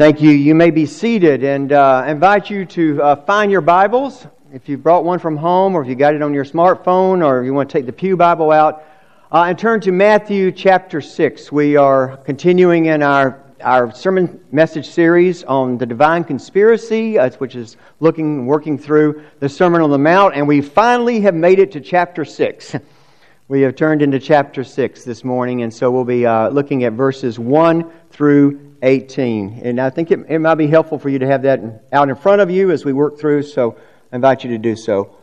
Thank you. You may be seated, and I invite you to find your Bibles. If you brought one from home, or if you got it on your smartphone, or you want to take the Pew Bible out, and turn to Matthew chapter 6. We are continuing in our sermon message series on the divine conspiracy, which is working through the Sermon on the Mount, and we finally have made it to chapter 6. We have turned into chapter 6 this morning, and so we'll be looking at verses 1 through 18. And I think it might be helpful for you to have that out in front of you as we work through, so I invite you to do so.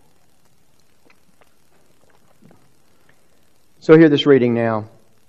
So hear this reading now.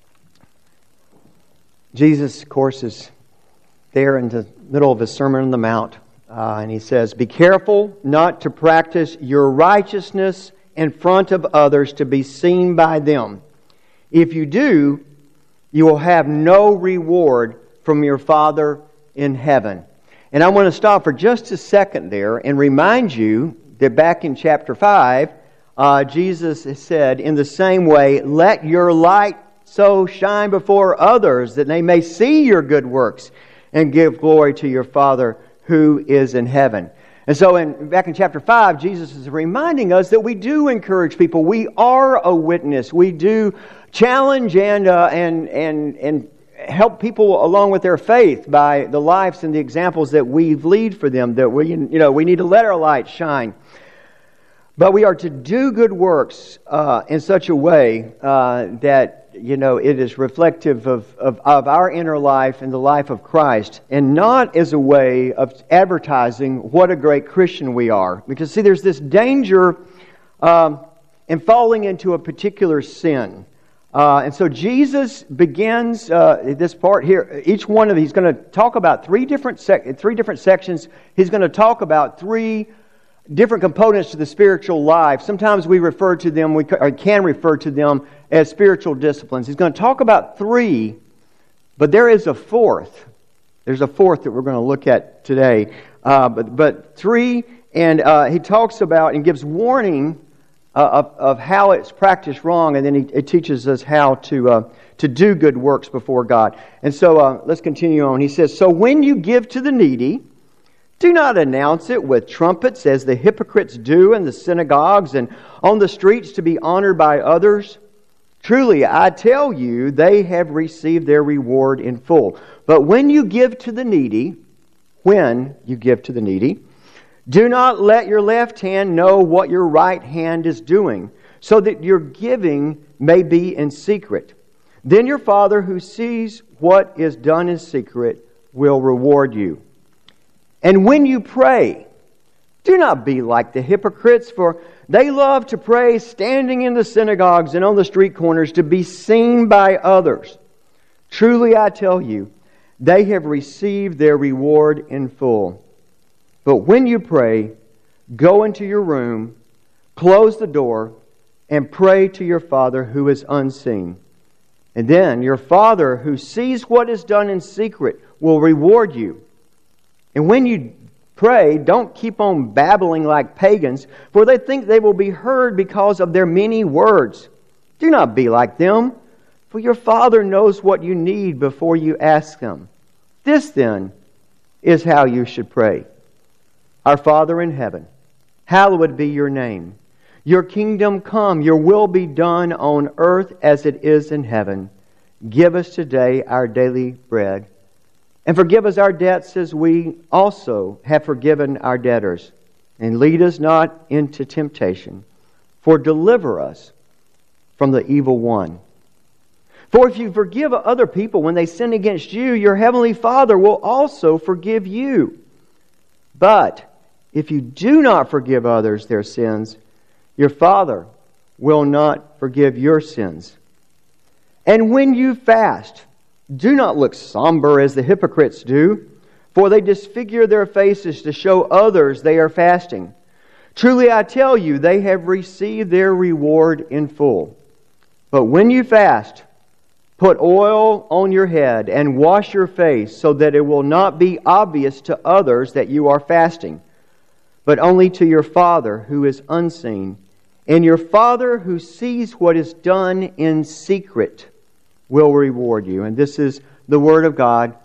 Jesus, of course, is there in the middle of His Sermon on the Mount, and He says, "Be careful not to practice your righteousness in front of others to be seen by them. If you do, you will have no reward from your Father in heaven." And I want to stop for just a second there and remind you that back in chapter 5, Jesus said, in the same way, "Let your light so shine before others that they may see your good works and give glory to your Father who is in heaven." And so back in chapter 5, Jesus is reminding us that we do encourage people. We are a witness. We do challenge and help people along with their faith by the lives and the examples that we lead for them, that we need to let our light shine. But we are to do good works in such a way that it is reflective of our inner life and the life of Christ, and not as a way of advertising what a great Christian we are. Because see, there's this danger in falling into a particular sin. And so Jesus begins this part here. Each one of these, he's going to talk about three different sections. He's going to talk about three different components to the spiritual life. Sometimes we refer to them, can refer to them as spiritual disciplines. He's going to talk about three, but there is a fourth. There's a fourth that we're going to look at today. But three, and he talks about and gives warning of how it's practiced wrong, and then it teaches us how to do good works before God. And so let's continue on. He says, "So when you give to the needy, do not announce it with trumpets as the hypocrites do in the synagogues and on the streets to be honored by others. Truly, I tell you, they have received their reward in full. But when you give to the needy, do not let your left hand know what your right hand is doing, so that your giving may be in secret. Then your Father who sees what is done in secret will reward you. And when you pray, do not be like the hypocrites, for they love to pray standing in the synagogues and on the street corners to be seen by others. Truly I tell you, they have received their reward in full. But when you pray, go into your room, close the door, and pray to your Father who is unseen. And then your Father who sees what is done in secret will reward you. And when you pray, don't keep on babbling like pagans, for they think they will be heard because of their many words. Do not be like them, for your Father knows what you need before you ask Him. This then is how you should pray. Our Father in heaven, hallowed be your name. Your kingdom come, your will be done on earth as it is in heaven. Give us today our daily bread. And forgive us our debts as we also have forgiven our debtors. And lead us not into temptation, for deliver us from the evil one. For if you forgive other people when they sin against you, your heavenly Father will also forgive you. But if you do not forgive others their sins, your Father will not forgive your sins. And when you fast, do not look somber as the hypocrites do, for they disfigure their faces to show others they are fasting. Truly I tell you, they have received their reward in full. But when you fast, put oil on your head and wash your face, so that it will not be obvious to others that you are fasting, but only to your Father who is unseen. And your Father who sees what is done in secret will reward you." And this is the Word of God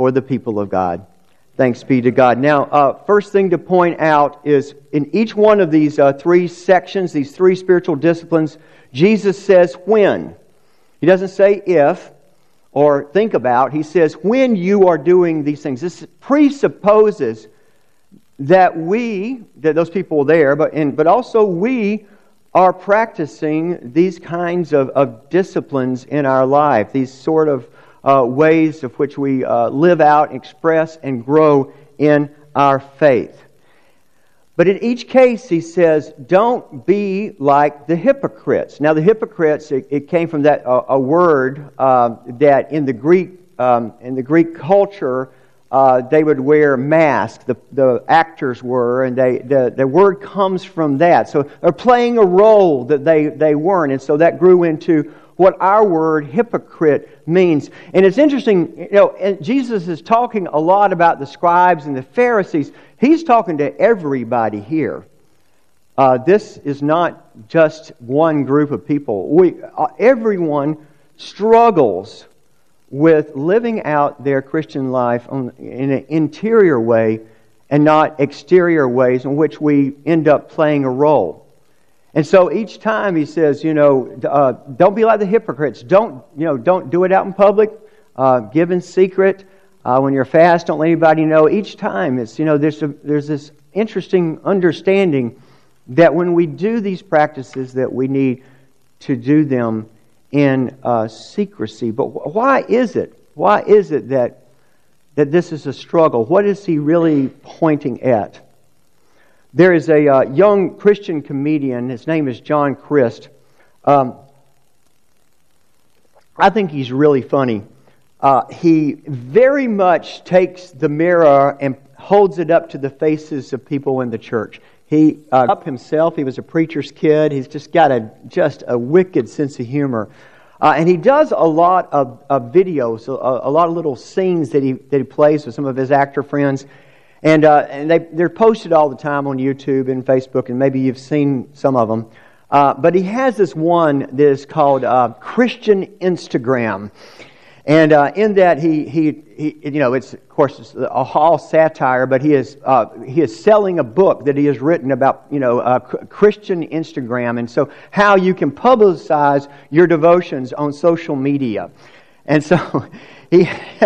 for the people of God. Thanks be to God. Now, first thing to point out is in each one of these three sections, these three spiritual disciplines, Jesus says when. He doesn't say if or think about. He says when you are doing these things. This presupposes that those people there, but also we are practicing these kinds of disciplines in our life, these sort of ways of which we live out, express, and grow in our faith. But in each case, he says, don't be like the hypocrites. Now, the hypocrites, it came from that a word that in the Greek culture, they would wear masks. The actors were, and the word comes from that. So they're playing a role that they weren't, and so that grew into what our word hypocrite means. And it's interesting, and Jesus is talking a lot about the scribes and the Pharisees. He's talking to everybody here. This is not just one group of people. Everyone struggles with living out their Christian life in an interior way and not exterior ways in which we end up playing a role. And so each time he says, don't be like the hypocrites. Don't do it out in public. Give in secret. When you're fast, don't let anybody know. Each time it's, there's this interesting understanding that when we do these practices that we need to do them in secrecy. But why is it? Why is it that this is a struggle? What is he really pointing at? There is a young Christian comedian. His name is John Crist. I think he's really funny. He very much takes the mirror and holds it up to the faces of people in the church. He up himself. He was a preacher's kid. He's just got a wicked sense of humor. And he does a lot of videos, a lot of little scenes that he plays with some of his actor friends. And they're posted all the time on YouTube and Facebook, and maybe you've seen some of them. But he has this one that is called Christian Instagram. And in that he it's of course it's all satire, but he is selling a book that he has written about Christian Instagram, and so how you can publicize your devotions on social media. And so he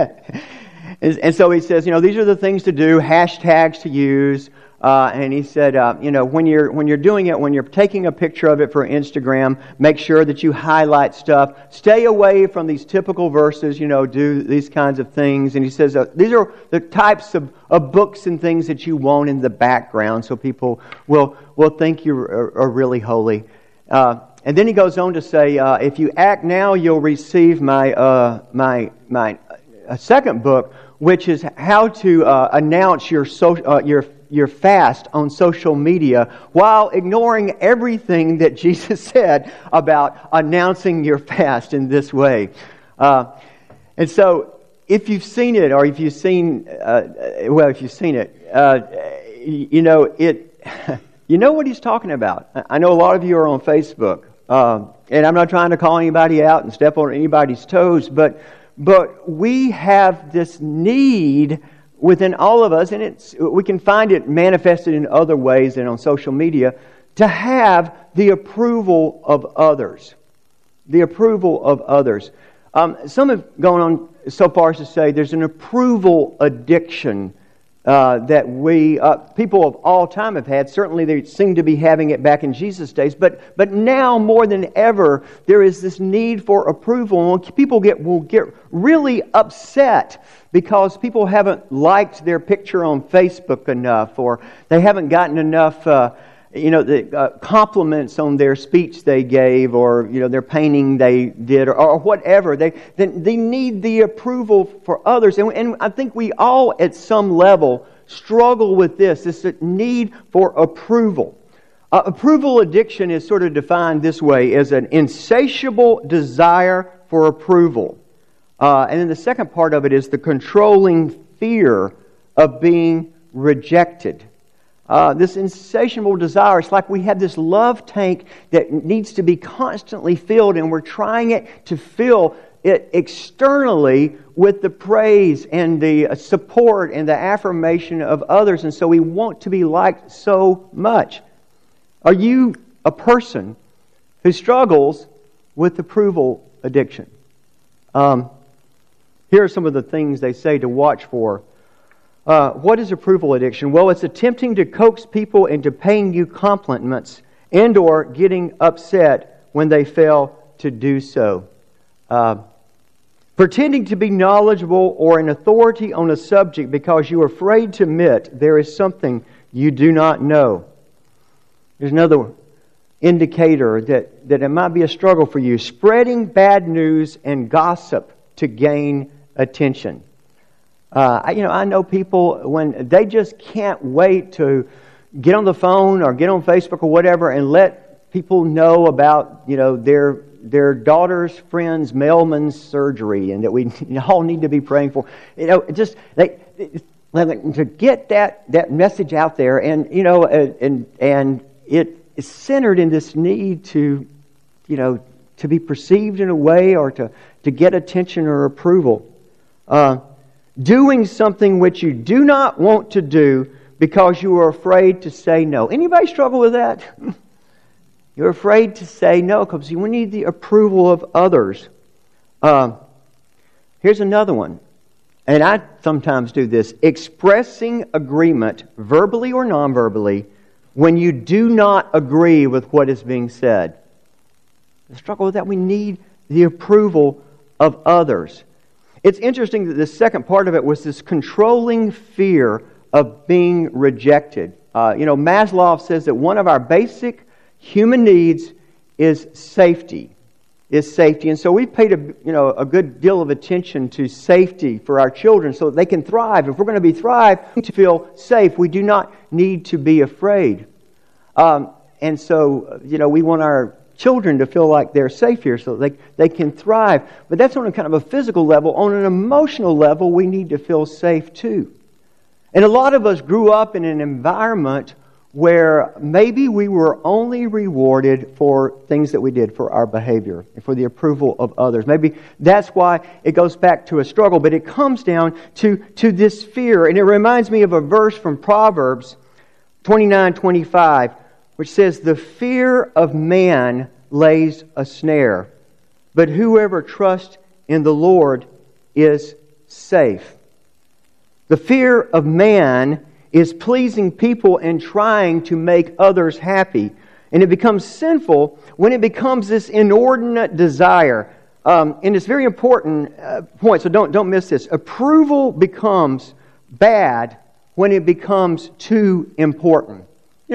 says, these are the things to do, hashtags to use. And he said, when you're doing it, when you're taking a picture of it for Instagram, make sure that you highlight stuff. Stay away from these typical verses, do these kinds of things. And he says, these are the types of books and things that you want in the background, so people will think you are really holy. And then he goes on to say, if you act now, you'll receive my second book, which is how to announce your fast on social media while ignoring everything that Jesus said about announcing your fast in this way. And so, if you've seen it, or if you've seen it, you know what he's talking about. I know a lot of you are on Facebook, and I'm not trying to call anybody out and step on anybody's toes, but we have this need within all of us, and we can find it manifested in other ways than on social media, to have the approval of others. The approval of others. Some have gone on so far as to say there's an approval addiction that people of all time have had. Certainly they seem to be having it back in Jesus' days, but now more than ever there is this need for approval. People will get really upset because people haven't liked their picture on Facebook enough, or they haven't gotten enough the compliments on their speech they gave, or their painting they did, or whatever. They need the approval for others, and I think we all at some level struggle with this need for approval. Approval addiction is sort of defined this way as an insatiable desire for approval, and then the second part of it is the controlling fear of being rejected. This insatiable desire, it's like we have this love tank that needs to be constantly filled, and we're trying it to fill it externally with the praise and the support and the affirmation of others, and so we want to be liked so much. Are you a person who struggles with approval addiction? Here are some of the things they say to watch for. What is approval addiction? Well, it's attempting to coax people into paying you compliments and or getting upset when they fail to do so. Pretending to be knowledgeable or an authority on a subject because you are afraid to admit there is something you do not know. There's another indicator that it might be a struggle for you. Spreading bad news and gossip to gain attention. I know people when they just can't wait to get on the phone or get on Facebook or whatever and let people know about their daughter's friend's mailman's surgery and that we all need to be praying for. To get that message out there, and it is centered in this need to be perceived in a way or to get attention or approval. Doing something which you do not want to do because you are afraid to say no. Anybody struggle with that? You're afraid to say no because we need the approval of others. Here's another one. And I sometimes do this. Expressing agreement, verbally or non-verbally, when you do not agree with what is being said. The struggle with that, we need the approval of others. It's interesting that the second part of it was this controlling fear of being rejected. Maslow says that one of our basic human needs is safety. And so we paid a good deal of attention to safety for our children so that they can thrive. If we're going to thrive to feel safe, we do not need to be afraid. And so, we want our children to feel like they're safe here so they can thrive. But that's on a kind of a physical level. On an emotional level, we need to feel safe too. And a lot of us grew up in an environment where maybe we were only rewarded for things that we did, for our behavior, and for the approval of others. Maybe that's why it goes back to a struggle, but it comes down to this fear. And it reminds me of a verse from Proverbs 29:25, which says, "The fear of man lays a snare, but whoever trusts in the Lord is safe." The fear of man is pleasing people and trying to make others happy. And it becomes sinful when it becomes this inordinate desire. And it's a very important point, so don't miss this. Approval becomes bad when it becomes too important.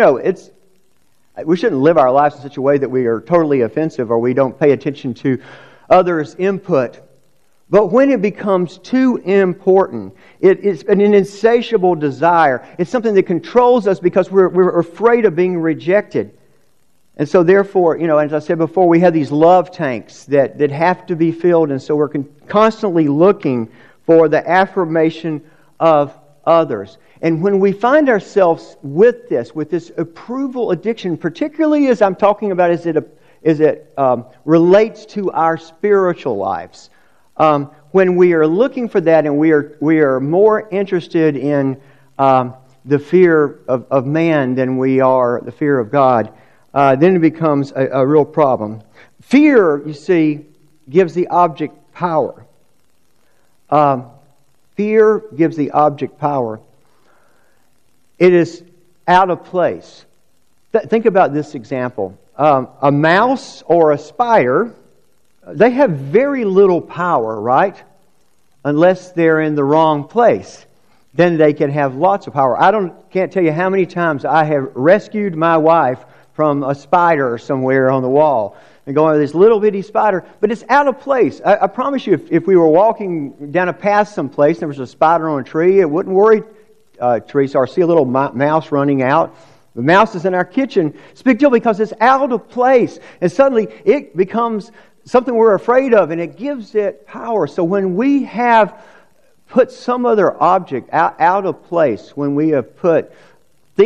We shouldn't live our lives in such a way that we are totally offensive or we don't pay attention to others' input. But when it becomes too important, it is an insatiable desire. It's something that controls us because we're afraid of being rejected. And so therefore, as I said before, we have these love tanks that have to be filled. And so we're constantly looking for the affirmation of others. And when we find ourselves with this approval addiction, particularly as I'm talking about as it relates to our spiritual lives, when we are looking for that and we are more interested in the fear of man than we are the fear of God, then it becomes a real problem. Fear, you see, gives the object power. Fear gives the object power. It is out of place. Think about this example. A mouse or a spider, they have very little power, right? Unless they're in the wrong place. Then they can have lots of power. Can't tell you how many times I have rescued my wife from a spider somewhere on the wall. And going with this little bitty spider, but it's out of place. I promise you, if we were walking down a path someplace and there was a spider on a tree, it wouldn't worry Teresa, or see a little mouse running out. The mouse is in our kitchen. It's a big deal because it's out of place. And suddenly it becomes something we're afraid of, and it gives it power. So when we have put some other object out of place, when we have put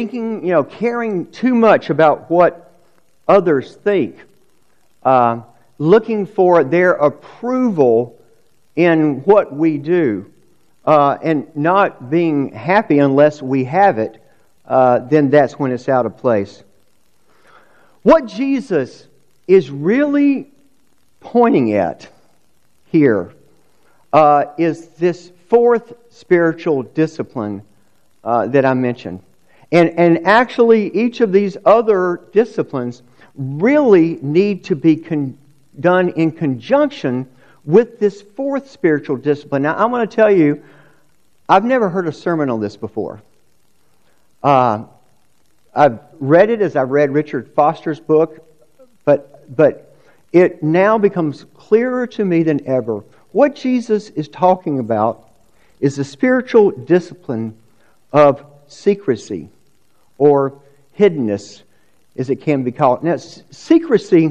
caring too much about what others think, looking for their approval in what we do, and not being happy unless we have it, then that's when it's out of place. What Jesus is really pointing at here is this fourth spiritual discipline that I mentioned. And actually, each of these other disciplines really need to be done in conjunction with this fourth spiritual discipline. Now, I want to tell you, I've never heard a sermon on this before. I've read it as I read Richard Foster's book, but it now becomes clearer to me than ever. What Jesus is talking about is the spiritual discipline of secrecy, or hiddenness, as it can be called. Now, secrecy,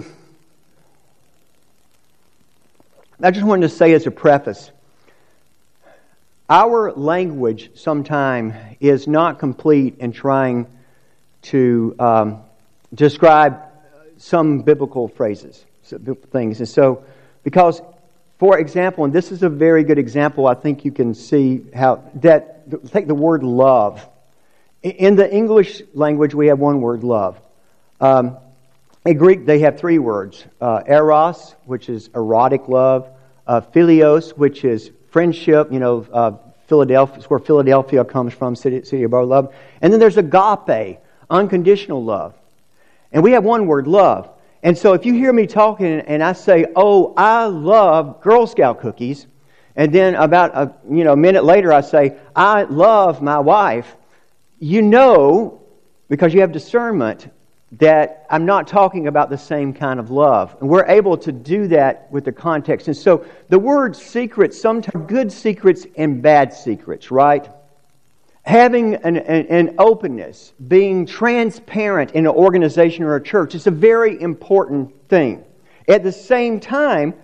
I just wanted to say as a preface, our language sometimes is not complete in trying to describe some biblical phrases, things. And so, because, for example, and this is a very good example, I think you can see how that, take the word love. In the English language, we have one word, love. In Greek, they have three words. Eros, which is erotic love. Philios, which is friendship. Philadelphia is where Philadelphia comes from, city of our love. And then there's agape, unconditional love. And we have one word, love. And so if you hear me talking and I say, oh, I love Girl Scout cookies, and then about a minute later I say, I love my wife, you know, because you have discernment, that I'm not talking about the same kind of love. And we're able to do that with the context. And so the word secret, sometimes good secrets and bad secrets, right? Having an openness, being transparent in an organization or a church, is a very important thing. At the same time,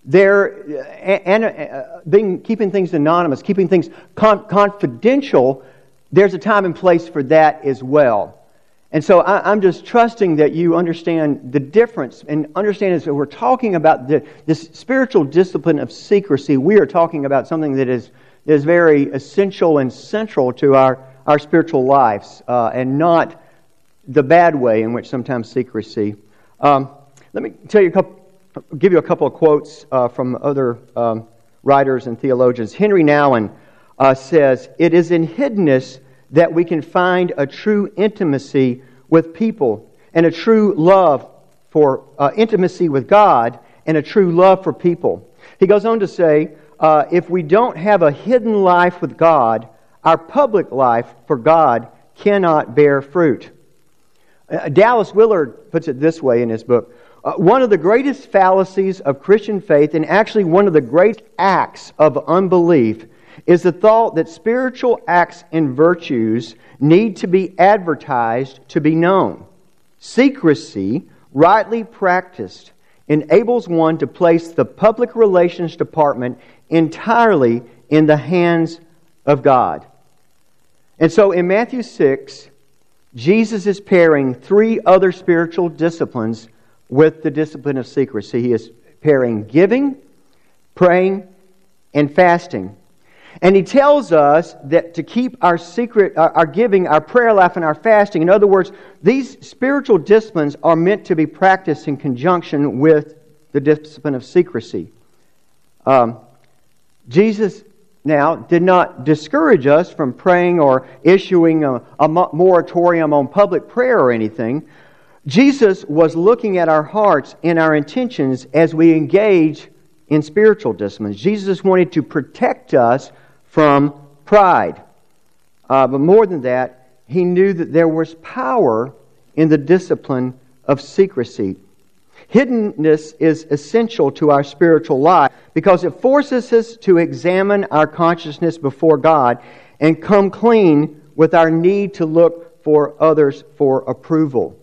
keeping things anonymous, keeping things confidential, there's a time and place for that as well. And so I'm just trusting that you understand the difference, and understand as we're talking about this spiritual discipline of secrecy, we are talking about something that is very essential and central to our spiritual lives, and not the bad way in which sometimes secrecy. Let me give you a couple of quotes from other writers and theologians. Henry Nouwen says, "It is in hiddenness that we can find a true intimacy with people, and a true love for intimacy with God, and a true love for people." He goes on to say, if we don't have a hidden life with God, our public life for God cannot bear fruit. Dallas Willard puts it this way in his book, one of the greatest fallacies of Christian faith, and actually one of the great acts of unbelief, is the thought that spiritual acts and virtues need to be advertised to be known. Secrecy, rightly practiced, enables one to place the public relations department entirely in the hands of God. And so in Matthew 6, Jesus is pairing three other spiritual disciplines with the discipline of secrecy. He is pairing giving, praying, and fasting. And He tells us that to keep our secret, our giving, our prayer life, and our fasting, in other words, these spiritual disciplines are meant to be practiced in conjunction with the discipline of secrecy. Jesus now did not discourage us from praying or issuing a moratorium on public prayer or anything. Jesus was looking at our hearts and our intentions as we engage in spiritual disciplines. Jesus wanted to protect us from pride. But more than that, He knew that there was power in the discipline of secrecy. Hiddenness is essential to our spiritual life because it forces us to examine our consciousness before God and come clean with our need to look for others for approval.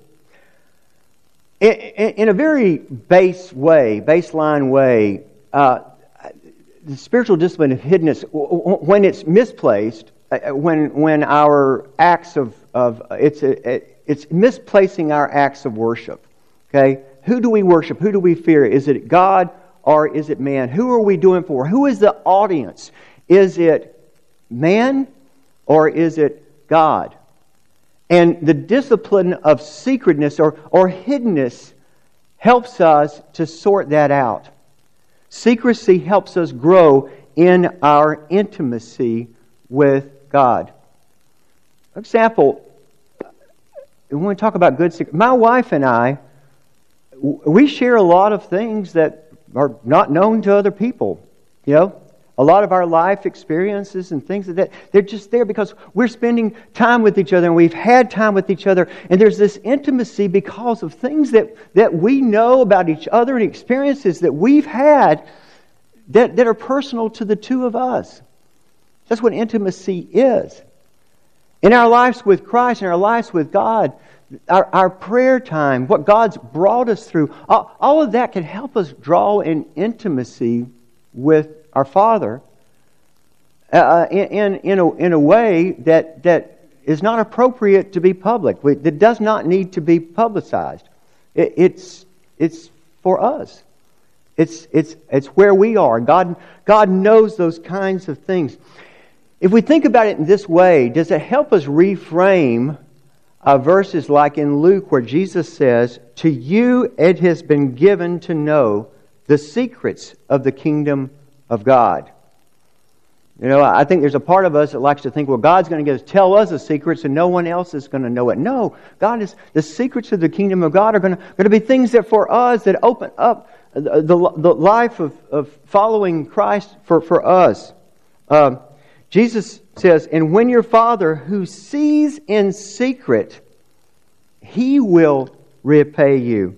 In a very baseline way, the spiritual discipline of hiddenness, when it's misplaced, when our acts it's misplacing our acts of worship. Okay, who do we worship? Who do we fear? Is it God or is it man? Who are we doing for? Who is the audience? Is it man or is it God? And the discipline of secretness or hiddenness helps us to sort that out. Secrecy helps us grow in our intimacy with God. For example, when we talk about good secret, my wife and I, we share a lot of things that are not known to other people. You know, a lot of our life experiences and things that they're just there because we're spending time with each other and we've had time with each other. And there's this intimacy because of things that we know about each other and experiences that we've had that are personal to the two of us. That's what intimacy is. In our lives with Christ, in our lives with God, our prayer time, what God's brought us through, all of that can help us draw in intimacy with our Father in a way that is not appropriate to be public. That does not need to be publicized. It's for us. It's where we are. God knows those kinds of things. If we think about it in this way, does it help us reframe verses like in Luke where Jesus says, "To you it has been given to know the secrets of the kingdom of God." You know, I think there's a part of us that likes to think, well, God's going to tell us the secrets and no one else is going to know it. No, the secrets of the kingdom of God are going to be things that for us, that open up the life of following Christ for us. Jesus says, "And when your Father who sees in secret, He will repay you."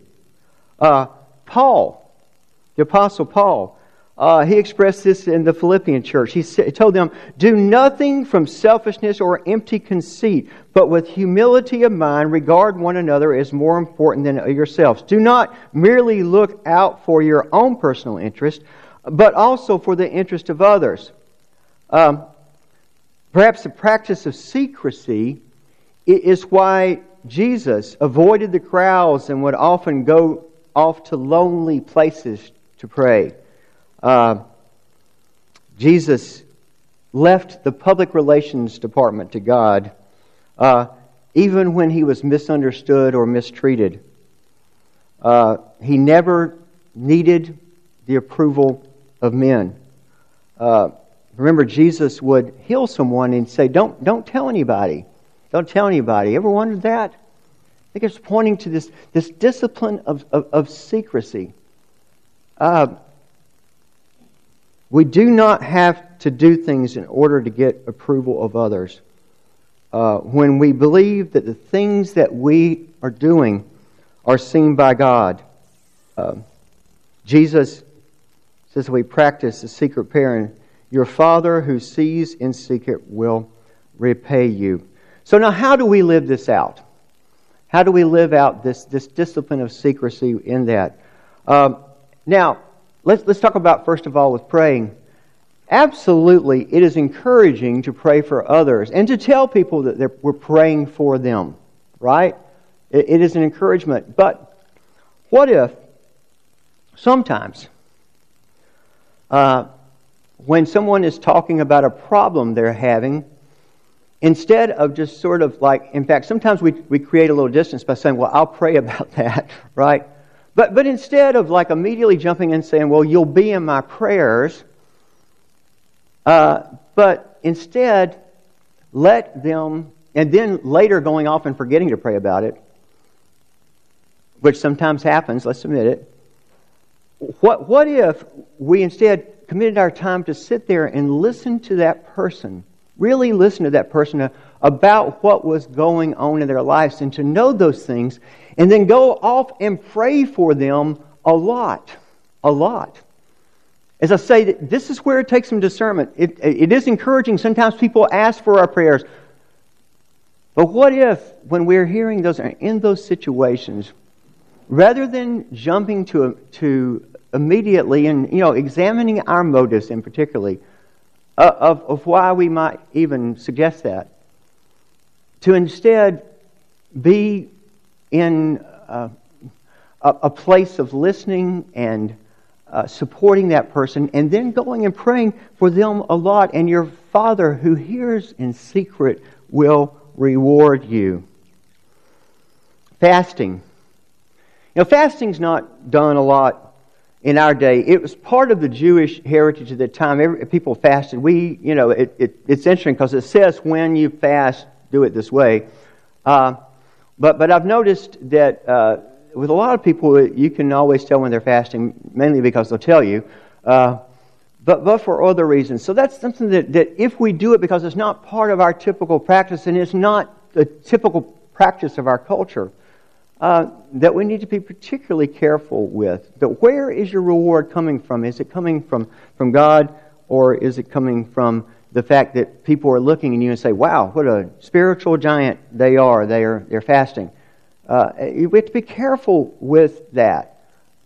Paul, the Apostle Paul, he expressed this in the Philippian church. He told them, "Do nothing from selfishness or empty conceit, but with humility of mind regard one another as more important than yourselves. Do not merely look out for your own personal interest, but also for the interest of others." Perhaps the practice of secrecy is why Jesus avoided the crowds and would often go off to lonely places to pray. Jesus left the public relations department to God, even when He was misunderstood or mistreated. He never needed the approval of men. Remember, Jesus would heal someone and say, "Don't tell anybody. Don't tell anybody." Ever wondered that? I think it's pointing to this discipline of secrecy. We do not have to do things in order to get approval of others. When we believe that the things that we are doing are seen by God. Jesus says we practice the secret prayer, "Your Father who sees in secret will repay you." So now how do we live this out? How do we live out this discipline of secrecy in that? Now, let's talk about, first of all, with praying. Absolutely, it is encouraging to pray for others and to tell people that we're praying for them, right? It is an encouragement. But what if sometimes when someone is talking about a problem they're having, instead of just sort of like, in fact, sometimes we create a little distance by saying, "Well, I'll pray about that," right? But instead of like immediately jumping in and saying, "Well, you'll be in my prayers," but instead let them, and then later going off and forgetting to pray about it, which sometimes happens, let's admit it. What if we instead committed our time to sit there and listen to that person, really listen to that person about what was going on in their lives and to know those things, and then go off and pray for them a lot. As I say, this is where it takes some discernment. It is encouraging. Sometimes people ask for our prayers. But what if, when we're hearing those, in those situations, rather than jumping to immediately and examining our motives in particularly of why we might even suggest that, to instead be in a place of listening and supporting that person, and then going and praying for them a lot. And your Father who hears in secret will reward you. Fasting. Fasting's not done a lot in our day. It was part of the Jewish heritage at the time. People fasted. It's interesting because it says when you fast, do it this way. But I've noticed that with a lot of people, you can always tell when they're fasting, mainly because they'll tell you, but for other reasons. So that's something that if we do it because it's not part of our typical practice and it's not the typical practice of our culture, that we need to be particularly careful with. But where is your reward coming from? Is it coming from God, or is it coming from the fact that people are looking at you and say, wow, what a spiritual giant they are. They're fasting. We have to be careful with that.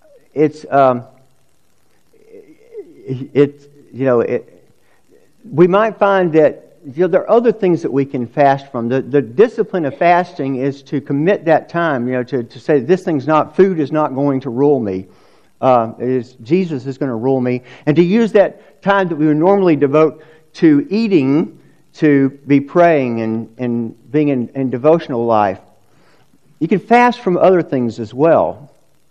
We might find that there are other things that we can fast from. The discipline of fasting is to commit that time, to say food is not going to rule me. Jesus is going to rule me. And to use that time that we would normally devote to eating to be praying and being in devotional life. You can fast from other things as well.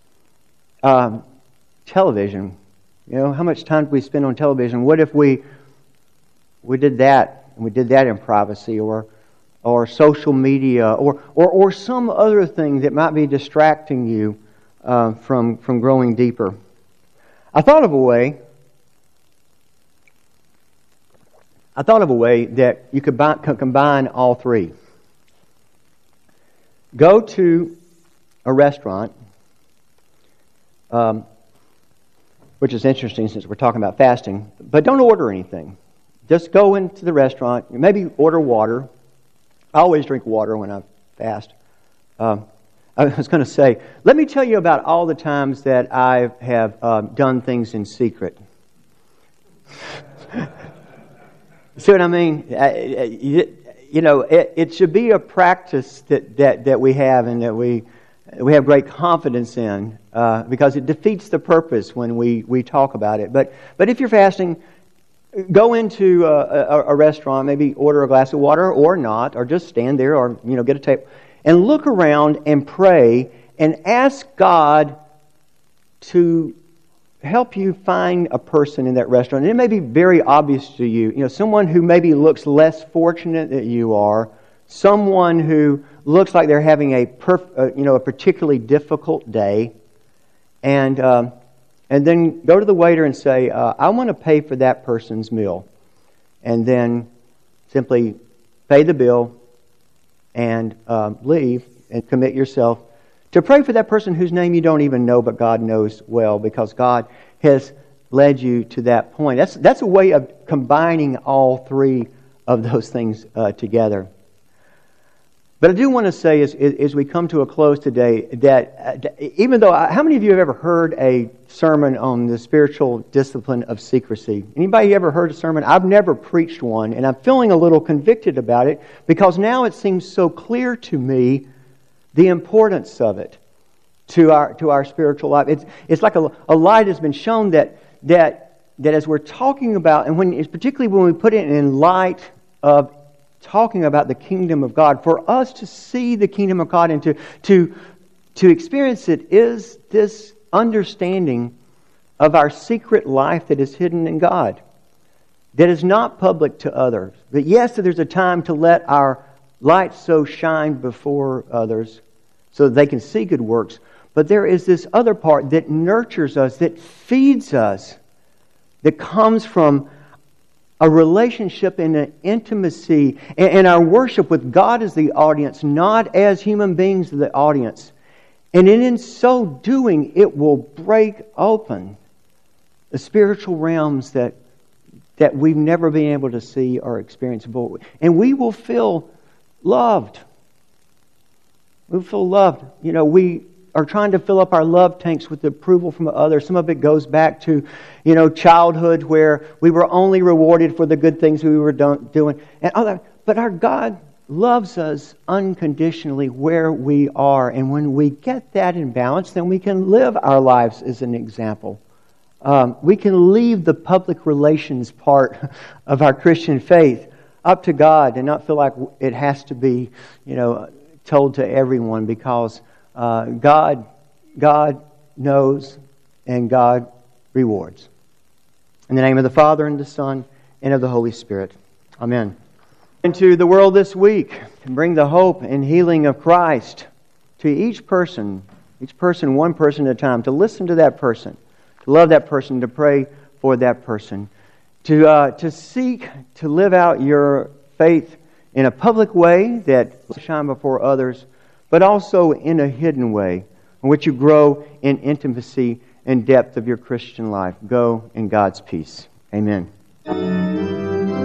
Television. How much time do we spend on television? What if we did that? And we did that in privacy, or social media, or some other thing that might be distracting you from growing deeper. I thought of a way that you could combine all three. Go to a restaurant, which is interesting since we're talking about fasting, but don't order anything. Just go into the restaurant, maybe order water. I always drink water when I fast. I was going to say, let me tell you about all the times that I have done things in secret. See what I mean? It should be a practice that we have and that we have great confidence in, because it defeats the purpose when we talk about it. But if you're fasting, go into a restaurant, maybe order a glass of water or not, or just stand there, or get a table, and look around and pray and ask God to help you find a person in that restaurant. And it may be very obvious to you, someone who maybe looks less fortunate than you are, someone who looks like they're having a particularly difficult day, and then go to the waiter and say, I want to pay for that person's meal. And then simply pay the bill and leave and commit yourself to pray for that person whose name you don't even know, but God knows well, because God has led you to that point. That's a way of combining all three of those things together. But I do want to say, as we come to a close today, that even though, how many of you have ever heard a sermon on the spiritual discipline of secrecy? Anybody ever heard a sermon? I've never preached one, and I'm feeling a little convicted about it, because now it seems so clear to me the importance of it to our spiritual life. It's like a light has been shown that as we're talking about, and particularly when we put it in light of talking about the kingdom of God, for us to see the kingdom of God and to experience it is this understanding of our secret life that is hidden in God, that is not public to others. But yes, there's a time to let our light so shine before others so that they can see good works. But there is this other part that nurtures us, that feeds us, that comes from a relationship and an intimacy, and our worship with God as the audience, not as human beings the audience. And in so doing, it will break open the spiritual realms that we've never been able to see or experience before. And we will feel loved. We'll feel loved. We are trying to fill up our love tanks with approval from others. Some of it goes back to, childhood, where we were only rewarded for the good things we were doing. And all that. But our God loves us unconditionally where we are. And when we get that in balance, then we can live our lives as an example. We can leave the public relations part of our Christian faith up to God and not feel like it has to be, told to everyone, because God knows and God rewards. In the name of the Father, and the Son, and of the Holy Spirit. Amen. Into the world this week and bring the hope and healing of Christ to each person, one person at a time, to listen to that person, to love that person, to pray for that person, to seek to live out your faith in a public way that will shine before others, but also in a hidden way in which you grow in intimacy and depth of your Christian life. Go in God's peace. Amen.